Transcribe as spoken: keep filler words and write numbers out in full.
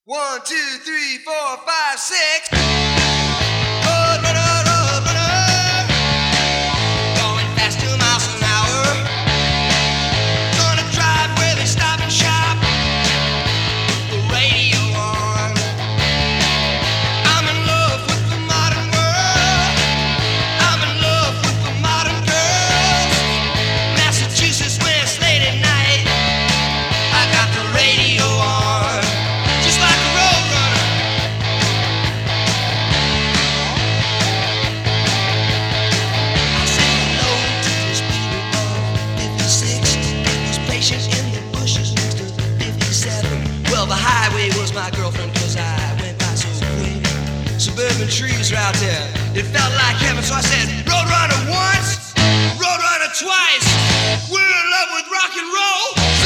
One, two, three, four, five, six. Road runner, road runner, going fast two miles an hour. Gonna drive where they stop and shop. Put the radio on. I'm in love with the modern world. I'm in love with the modern girls. Massachusetts when it's late at night. I got the radio on. Just like a road runner. I say hello to those people of fifty-six. And those patients in the bushes next to fifty-seven. Well, the highway was my girlfriend, cause I went by so quick. Suburban trees were out there. It felt like heaven, so I said, Road runner once, road runner twice. We're in love with rock and roll.